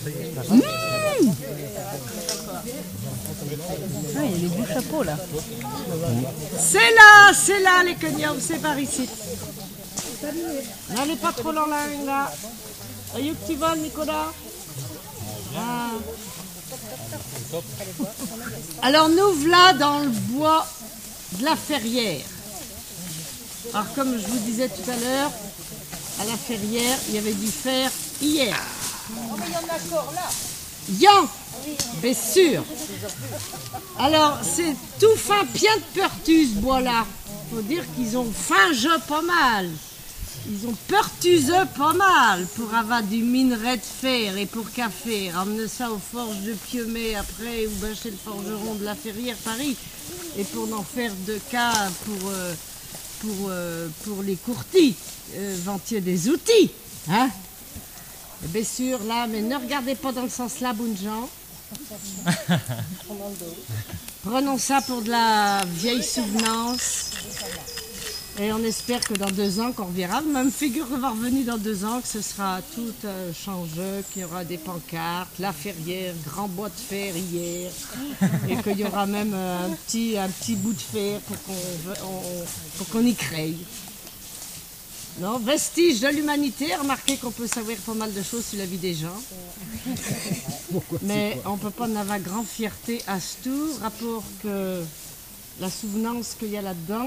Ah, il y a les beaux chapeaux là. C'est là les cognons, c'est par ici. N'allez pas trop loin là. Où que tu vas, Nicolas? Ah. Alors nous voilà dans le bois de la Ferrière. Alors comme je vous disais tout à l'heure, à la Ferrière, il y avait du fer hier. Oh, mais il y en a encore là. Yan, bien sûr. Alors c'est tout fin, bien de pertu ce bois-là. Faut dire qu'ils ont fin jeu pas mal. Ils ont pertusé pas mal pour avoir du minerai de fer et pour café. Ramener ça aux forges de Pieumet après ou ben chez le forgeron de la Ferrière Paris. Et pour en faire de cas pour les courtis, ventier des outils. Hein? Et bien sûr, là, mais ne regardez pas dans le sens là, bonnes gens. Prenons ça pour de la vieille souvenance. Et on espère que dans 2 ans, qu'on reviendra, même figure qu'on va revenir dans 2 ans, que ce sera tout changé, qu'il y aura des pancartes, la Ferrière, grand bois de fer hier, et qu'il y aura même un petit bout de fer pour qu'on y crée. Non, vestige de l'humanité, remarquez qu'on peut savoir pas mal de choses sur la vie des gens. Mais on ne peut pas en avoir grande fierté à ce tour, rapport que la souvenance qu'il y a là-dedans,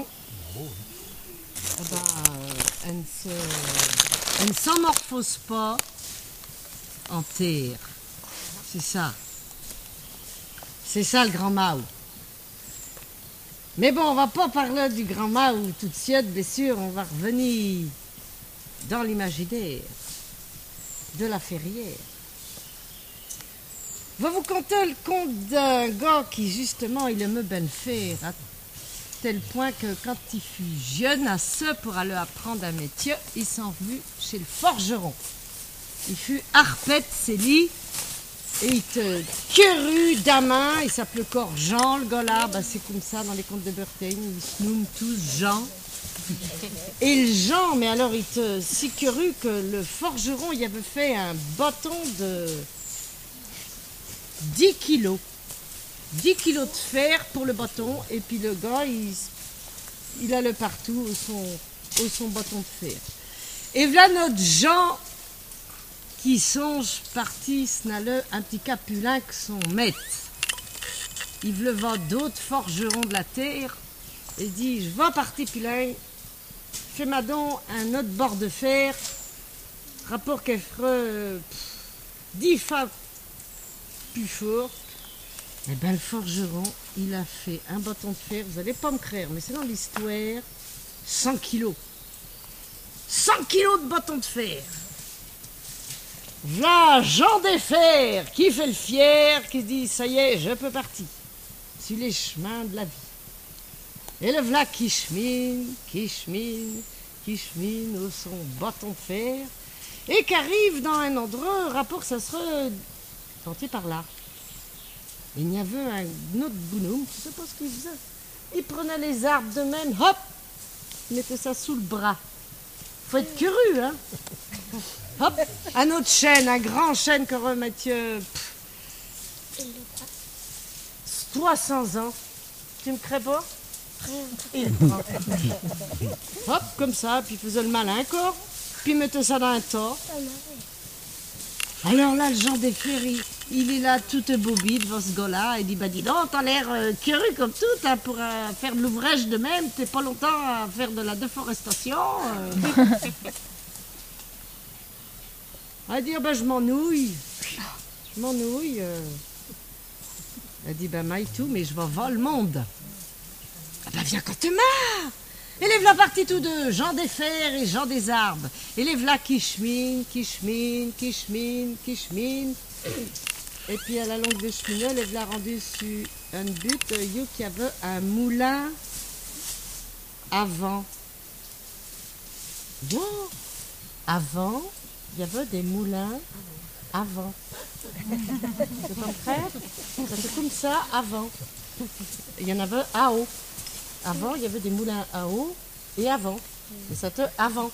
elle ne s'amorphose pas en terre. C'est ça. C'est ça le grand Mao. Mais bon, on va pas parler du grand Mao tout de suite, bien sûr, on va revenir dans l'imaginaire de la Ferrière. Je vais vous conter le conte d'un gars qui, justement, il aimait bien faire, à tel point que quand il fut jeune, à ce pour aller apprendre un métier, il s'en venu chez le forgeron. Il fut arpète, c'est lui, et il te querut d'amain, il s'appelait encore Jean, le gars là, bah, c'est comme ça dans les contes de Berthe, ils se nomment tous Jean. Et le Jean, mais alors il te si querut que le forgeron, il avait fait un bâton de 10 kilos. 10 kilos de fer pour le bâton, et puis le gars, il allait partout au son bâton de fer. Et voilà notre Jean qui songe parti, snalleux, un petit capulin que son maître. Il veut voir d'autres forgerons de la terre, et dit, je vais partir Pilin, fais-moi donc un autre bord de fer, rapport qu'elle fera 10 fois plus fort. Et bien le forgeron, il a fait un bâton de fer, vous n'allez pas me croire, mais c'est dans l'histoire, 100 kilos. 100 kilos de bâton de fer. Là, Jean des Fers, qui fait le fier, qui dit, ça y est, je peux partir, sur les chemins de la vie. Et le v'là qui chemine au son bâton de fer, et qui arrive dans un endroit, rapport ça serait tenté par là. Il y avait un autre bonhomme, je ne sais pas ce qu'il faisait. Il prenait les arbres de même, hop, il mettait ça sous le bras. Faut être curieux, hein. Hop, un autre chêne, un grand chêne que Mathieu. 300 ans. Tu me crées pas? Il le prend. Hop, comme ça, puis il faisait le malin encore, puis il mettait ça dans un tas. Alors là, le Jean des Fers, il est là tout bobby devant ce gars-là, et dit, bah dis donc, t'as l'air curieux comme tout, hein, pour faire de l'ouvrage de même, t'es pas longtemps à faire de la déforestation. À dire, bah je m'ennuie. Elle dit, bah maille tout, mais je vais voir le monde. Ah bah viens quand t'es marre. Et les v'là partis tous deux, Jean des Fers et Jean des Arbres. Et les v'là qui cheminent. Et puis à la longue de cheminée, les v'là rendus sur un but, qui avait un moulin avant. Bon, avant, il y avait des moulins avant. C'est pas vrai? C'est comme ça, avant. Il y en avait à haut. Avant, il y avait des moulins à eau et avant. Mais ça te avant.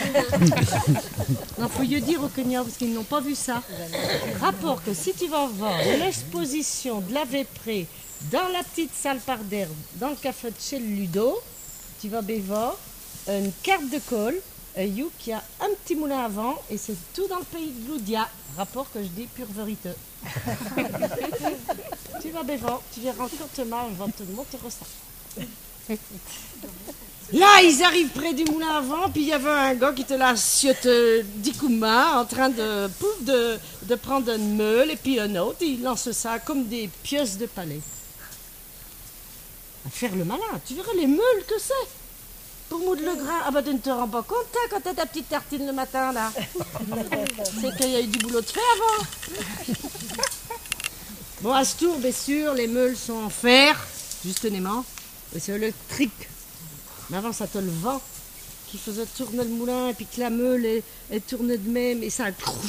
Non, faut lui dire au Kenya parce qu'ils n'ont pas vu ça. Rapport que si tu vas voir l'exposition de la Vépré dans la petite salle par derrière, dans le café de chez le Ludo, tu vas voir une carte de colle, un you qui a un petit moulin avant et c'est tout dans le pays de Loudia. Rapport que je dis pure vérité. Tu vas voir, tu verras encore te marre, je vais te montrer ça. Là, ils arrivent près du moulin avant, puis il y avait un gars qui était là, siote d'Ikouma, en train de prendre une meule, et puis un autre, il lance ça comme des pieces de palais. À faire le malin, tu verras les meules que c'est. Pour moudre le grain, ah bah tu ne te rends pas compte hein, quand t'as ta petite tartine le matin là. C'est qu'il y a eu du boulot de fait avant. Bon, à ce tour, bien sûr, les meules sont en fer, justement, et c'est électrique. Mais avant, ça te le vent qui faisait tourner le moulin, et puis que la meule est tournée de même, et ça...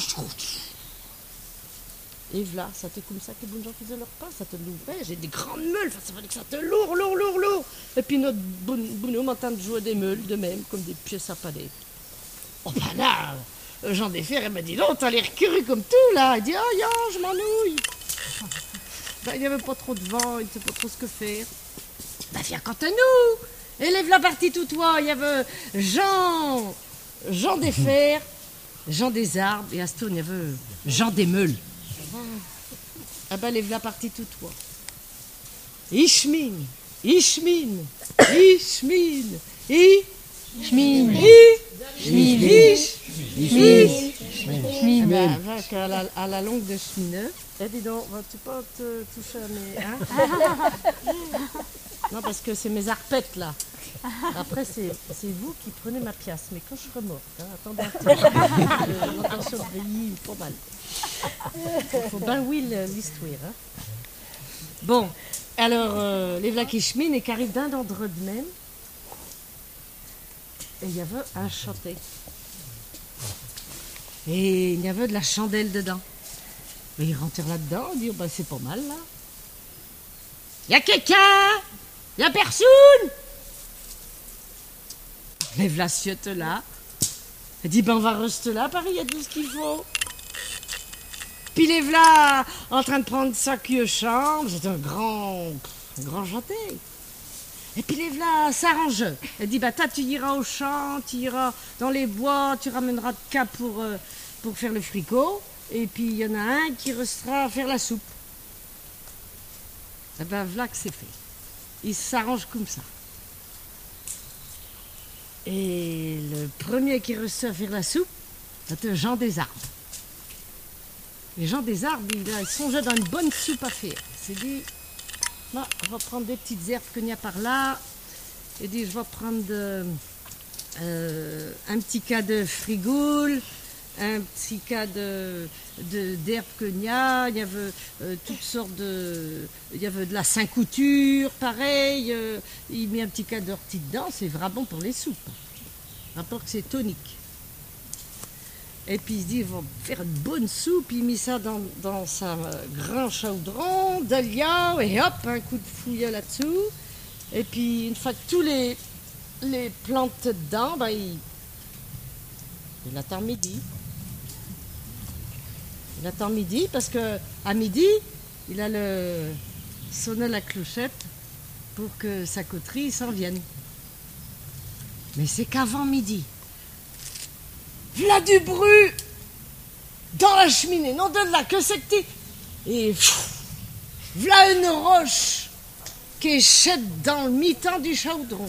Et voilà, ça c'était comme ça que les bonnes gens faisaient leur pain, ça te l'ouvrait. J'ai des grandes meules, ça fallait que ça te lourd. Et puis notre bonhomme en train de jouer des meules de même, comme des pièces à palais. Oh ben là, Jean Desfers, il m'a dit, non, t'as l'air curieux comme tout là. Il dit, oh ya, je m'ennuie. Ben, il n'y avait pas trop de vent, il ne sait pas trop ce que faire. Ben viens quand à nous. Élève la partie tout toi, il y avait Jean Desfers, Jean des Arbres, et à ce tour, il y avait Jean des Meules. Ah ben, lève la partie tout toi. Ishmin. À la longue de chemineux. Eh dis donc, vas-tu pas te toucher à mes... Hein? Non, parce que c'est mes arpettes là. Après, c'est vous qui prenez ma pièce. Mais quand je serai morte, hein, attendez un peu. L'attention brille pas mal. Il faut bien oui l'histoire. Hein. Bon, alors, les vlaks qui cheminent et qui arrivent d'un endroit de même. Et il y avait un chanté. Et il y avait de la chandelle dedans. Et ils rentrent là-dedans, ils disent, oh, bah, c'est pas mal là. Il y a quelqu'un? Il y a personne? Lève l'assiette là. Elle dit, ben on va rester là, Paris, il y a tout ce qu'il faut. Puis lève là, en train de prendre sa queue chambre, c'est un grand chanté. Et puis lève là, s'arrange. Elle dit, bah tu iras au champ, tu iras dans les bois, tu ramèneras de cas pour faire le fricot. Et puis il y en a un qui restera à faire la soupe. Et ben voilà que c'est fait. Il s'arrange comme ça. Et le premier qui reste à faire la soupe, c'est Jean des Arbres. Et Jean des Arbres, il songeait dans une bonne soupe à faire. Il s'est dit, non, on va prendre des petites herbes qu'il y a par là. Il dit, je vais prendre un petit cas de frigoule, un petit cas d'herbes qu'il y a. Il y avait toutes sortes de... Il y avait de la Saint-Couture, pareil. Il met un petit cas d'ortie dedans, c'est vraiment bon pour les soupes. Rapport que c'est tonique. Et puis il se dit, il va faire une bonne soupe. Il met ça dans sa grand chaudron, dahlia, et hop, un coup de fouille là-dessous. Et puis une fois que tous les plantes dedans, ben, il attend midi. Il attend midi parce qu'à midi, il a sonné la clochette pour que sa coterie s'en vienne. Mais c'est qu'avant midi. V'là du bruit dans la cheminée, non de là, que c'est que t'es... Et v'là une roche qui échette dans le mi-temps du chaudron.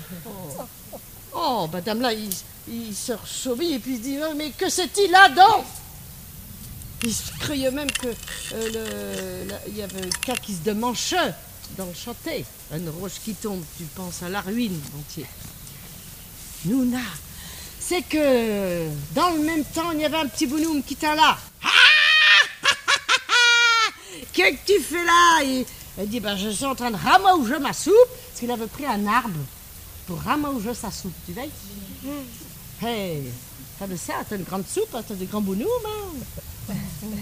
Oh, madame là, il se rechauffit et puis il se dit, oh, mais que c'est-il là-dedans? Il se croyait même que il y avait un cas qui se démanchait dans le chanté. Une roche qui tombe, tu penses à la ruine entière. Nouna, c'est que dans le même temps, il y avait un petit bonhomme qui était là. Qu'est-ce que tu fais là? Et elle dit, ben, je suis en train de ramauger ma soupe, parce qu'il avait pris un arbre pour ramauger sa soupe, tu vois? Hey, t'as de ça, t'as une grande soupe, t'as des grands bonhommes, hein?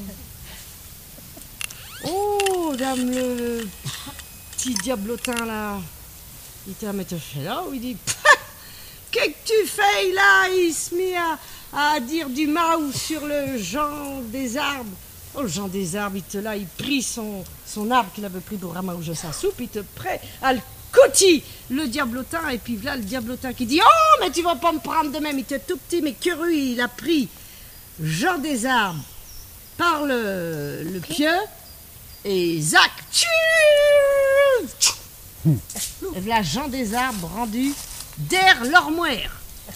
Oh, dame, le petit diablotin là, il était à mettre chez là, où il dit, qu'est-ce que tu fais là? Il se mit à dire du maou sur le Jean des arbres. Oh, le Jean des arbres, il prit son arbre qu'il avait pris pour ramauger sa soupe, il te prêt à le côti, le diablotin, et puis là, le diablotin qui dit, oh, mais tu vas pas me prendre de même, il était tout petit, mais curieux, il a pris Jean des arbres par le pieu, et zac, et voilà Jean des arbres rendu der l'ormoire.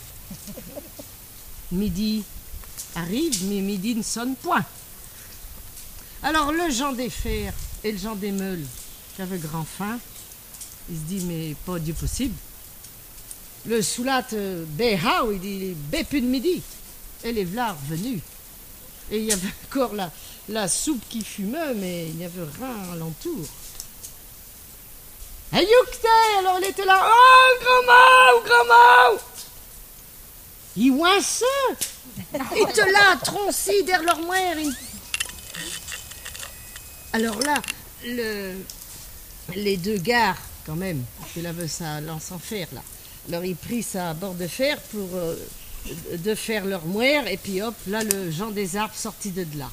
Midi arrive, mais midi ne sonne point. Alors le Jean des fers et le Jean des meules, qui avait grand faim, il se dit, mais pas du possible. Le soulat béhao, il dit, bépu de midi. Et les v'là revenus. Et il y avait encore la soupe qui fumait, mais il n'y avait rien alentour. Et youkte, alors il était là, oh, grand-mao. Il ouince. Il était là, tronci derrière leur mère. Alors là, les deux gares, quand même, qu'il avait sa lance en fer, là. Alors il prit sa bord de fer pour de faire leur moire, et puis hop, là, le Jean des arbres sortit de là.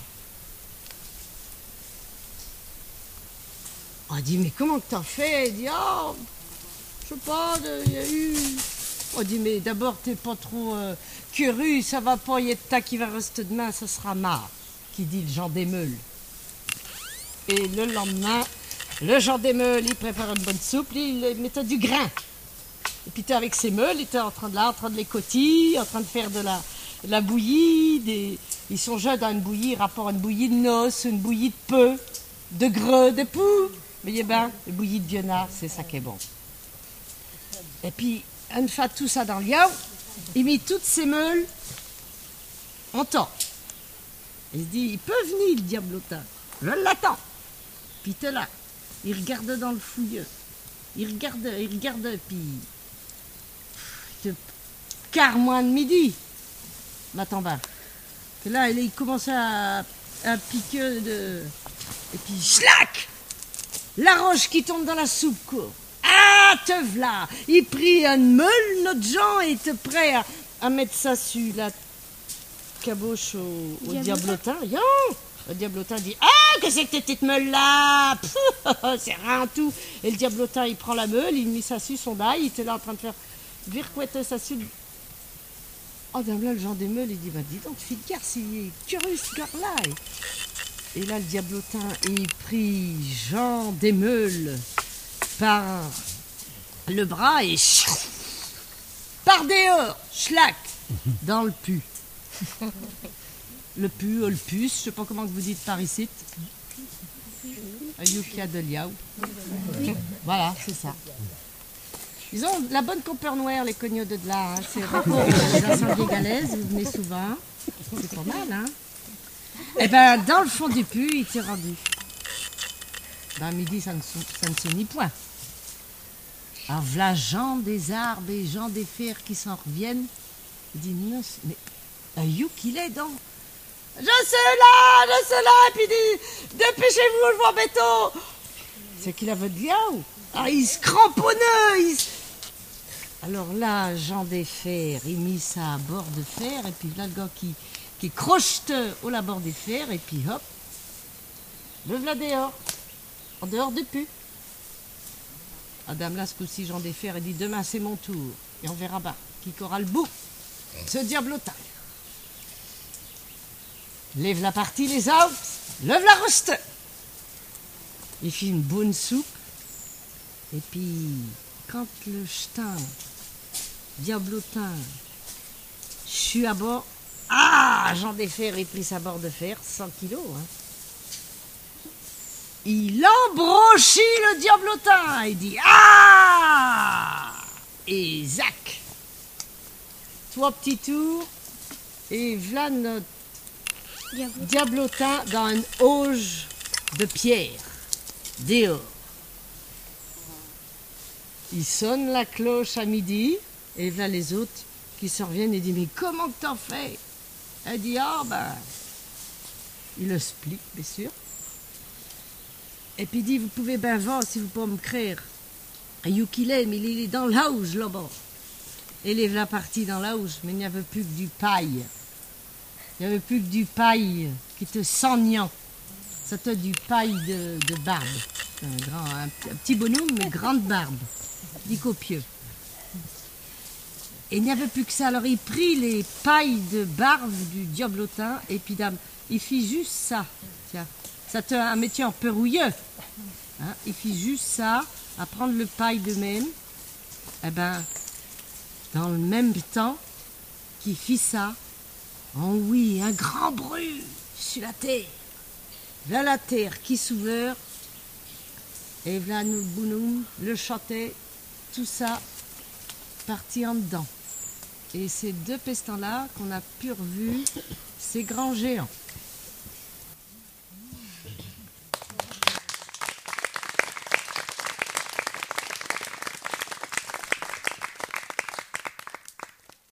On dit, mais comment que t'as fait? Il dit, oh, je sais pas, il y a eu... On dit, mais d'abord, t'es pas trop curieux, ça va pas, il y a de tas qui va rester demain, ça sera marre, qui dit le Jean des meules. Et le lendemain, le Jean des meules, il prépare une bonne soupe, il mettait du grain. Et puis avec ses meules, il était en train de les cotir, en train de faire de la bouillie. Ils sont jeunes à une bouillie, rapport à une bouillie de noces, une bouillie de peu, de greux, de poux. Voyez bien, une bouillie de vionnard, c'est ça qui est bon. Et puis, une fois tout ça dans le yaourt, il mit toutes ses meules en temps. Il se dit, il peut venir le diablotin, je l'attends. Puis t'es là, il regarde dans le fouilleux, il regarde, puis quart moins de midi, m'attends pas. Que là, il commençait à piquer et puis schlac, la roche qui tombe dans la soupe court. Ah, te v'là, il prit une meule, notre Jean, et était prêt à mettre ça sur la caboche au diablotin. Yo, le diablotin dit, ah, que c'est que tes petites meules là? C'est rien tout. Et le diablotin, il prend la meule, il met ça sur son daille, il était là en train de faire vircouetter ça sur... Oh, d'un là, le Jean des meules, il dit, bah dis donc, fille de garce, il est curieux ce gars-là. Et là, le diablotin, il prit Jean des meules par le bras et par dehors, schlac, dans le pu. Le pu, le puce, je sais pas comment vous dites par ici. Yukia de Liao. Voilà, c'est ça. Ils ont la bonne compère noire, les cognos de là. Hein. C'est rapport aux assemblées galaises, vous venez souvent. C'est pas mal, hein. Et ben, dans le fond du pu, il t'est rendu. Ben, midi, ça ne sonnit point. Alors, voilà Jean des arbres et Jean des fers qui s'en reviennent. Il dit, non, mais un youk, il est donc. Je suis là, et puis il dit, dépêchez-vous, je vois béton. C'est qu'il avait de liao. Ah, il se cramponnait. Alors là, Jean des fers, il mit ça à bord de fer, et puis là, le gars qui crochete au labord des fers, et puis hop, le v'là dehors, en dehors du pu. Madame là, ce coup-ci, Jean des fers, il dit, demain c'est mon tour, et on verra bas qui aura le bout, ce diablotin. Lève la partie, les autres, lève la roste. Il fit une bonne soupe, et puis, quand le ch'tin, diablotin, je suis à bord, ah, Jean des fers, il prit sa barre de fer, 100 kilos, hein. Il embrochit le diablotin, il dit, ah, et zac, 3 petits tours, et v'là notre diablotin dans une auge de pierre, dehors. Il sonne la cloche à midi, et là les autres qui s'en reviennent et disent, mais comment que t'en fais? Elle dit, ah ben, il explique, bien sûr. Et puis il dit, vous pouvez bien voir si vous pouvez me créer. Et où qu'il est, mais il est dans l'auge là-bas. Et les voilà partis dans la houche, mais il n'y avait plus que du paille. Il n'y avait plus que du paille qui te saignant. C'était du paille de barbe. Un petit bonhomme, mais grande barbe. Dit copieux. Et il n'y avait plus que ça. Alors il prit les pailles de barbe du diablotin et puis il fit juste ça. Tiens, c'était un métier en perouilleux. Hein, il fit juste ça, à prendre le paille de même. Eh ben, dans le même temps qu'il fit ça, oh oui, un grand bruit sur la terre. Là la terre qui s'ouvre, et là nous bonhomme, le chantait, tout ça parti en dedans. Et c'est de ce temps-là qu'on a pu revu ces grands géants.